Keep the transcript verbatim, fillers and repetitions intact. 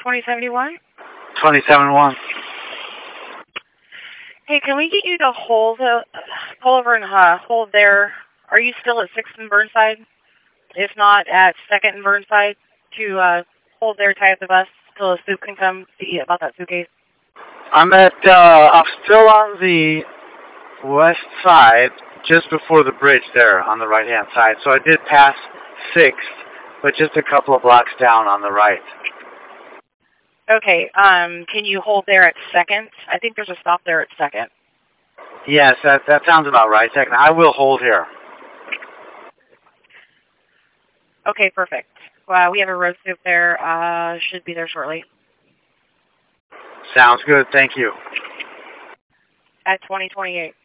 twenty seventy-one? twenty seventy-one. Hey, can we get you to hold, uh, pull over and uh, hold there? Are you still at sixth and Burnside? If not, at second and Burnside, to uh, hold there, tie up the bus till a soup can come see about that suitcase? I'm at, uh, I'm still on the west side, just before the bridge there on the right-hand side. So I did pass sixth, but just a couple of blocks down on the right. Okay, um, can you hold there at second? I think there's a stop there at second. Yes, that, that sounds about right. Second, I will hold here. Okay, perfect. Well, we have a road soup there. Uh, should be there shortly. Sounds good. Thank you. At twenty twenty-eight.